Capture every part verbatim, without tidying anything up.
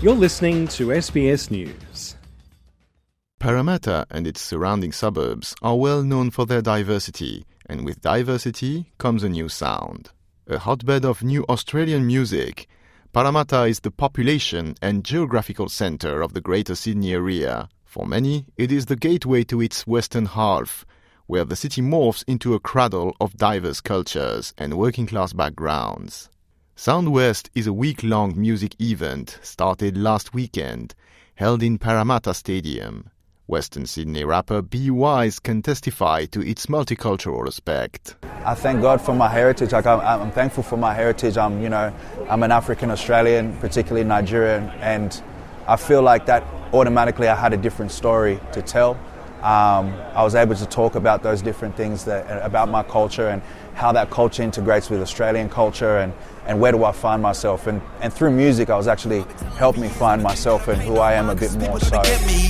You're listening to S B S News. Parramatta and its surrounding suburbs are well known for their diversity, and with diversity comes a new sound. A hotbed of new Australian music, Parramatta is the population and geographical centre of the Greater Sydney area. For many, it is the gateway to its western half, where the city morphs into a cradle of diverse cultures and working-class backgrounds. Sound West is a week-long music event started last weekend, held in Parramatta Stadium. Western Sydney rapper B Wise can testify to its multicultural aspect. I thank God for my heritage. Like I'm, I'm thankful for my heritage. I'm, you know, I'm an African Australian, particularly Nigerian, and I feel like that automatically I had a different story to tell. Um, I was able to talk about those different things that about my culture and how that culture integrates with Australian culture and, and where do I find myself. And, and through music, I was actually helped me find myself and who I am a bit more so.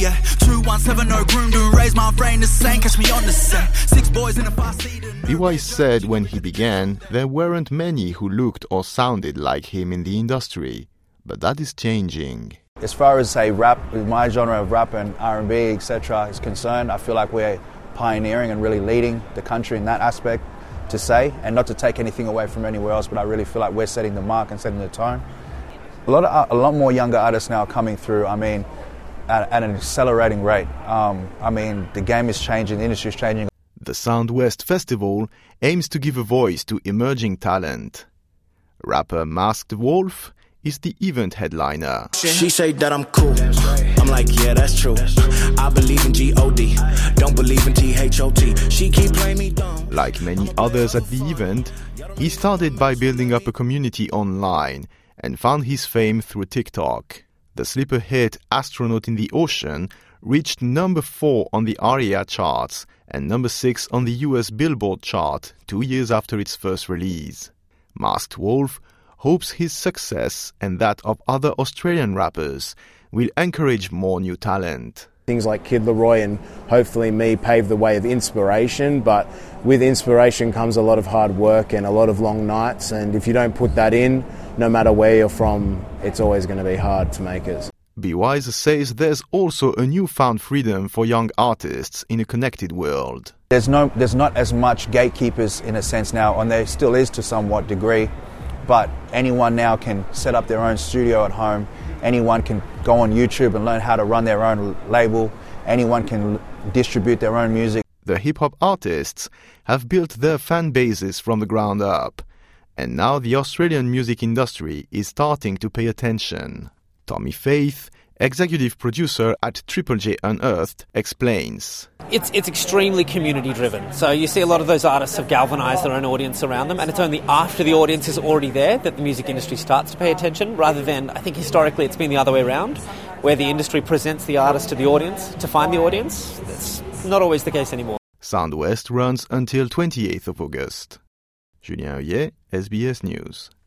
B Y said when he began, there weren't many who looked or sounded like him in the industry, but that is changing. As far as, say, rap, my genre of rap and R and B, et cetera is concerned, I feel like we're pioneering and really leading the country in that aspect, to say, and not to take anything away from anywhere else, but I really feel like we're setting the mark and setting the tone. A lot of, a lot more younger artists now are coming through, I mean, at, at an accelerating rate. Um, I mean, the game is changing, the industry is changing. The Sound West Festival aims to give a voice to emerging talent. Rapper Masked Wolf is the event headliner. She say that I'm cool. I'm like, yeah, that's true. I believe in G O D. Don't believe in T H O T. She keep playing me dumb. Like many others at the event, he started by building up a community online and found his fame through TikTok. The sleeper hit Astronaut in the Ocean reached number four on the ARIA charts and number six on the U S Billboard chart two years after its first release. Masked Wolf hopes his success and that of other Australian rappers will encourage more new talent. Things like Kid Laroi and hopefully me pave the way of inspiration, but with inspiration comes a lot of hard work and a lot of long nights, and if you don't put that in, no matter where you're from, it's always going to be hard to make it. B Wise says there's also a newfound freedom for young artists in a connected world. There's no, there's not as much gatekeepers in a sense now, and there still is to somewhat degree, but anyone now can set up their own studio at home. Anyone can go on YouTube and learn how to run their own label. Anyone can distribute their own music. The hip-hop artists have built their fan bases from the ground up, and now the Australian music industry is starting to pay attention. Tommy Faith, executive producer at Triple J Unearthed, explains. It's it's extremely community driven. So you see a lot of those artists have galvanised their own audience around them, and it's only after the audience is already there that the music industry starts to pay attention, rather than, I think historically it's been the other way around, where the industry presents the artist to the audience to find the audience. That's not always the case anymore. Sound West runs until twenty-eighth of August. Julien Hoyer, S B S News.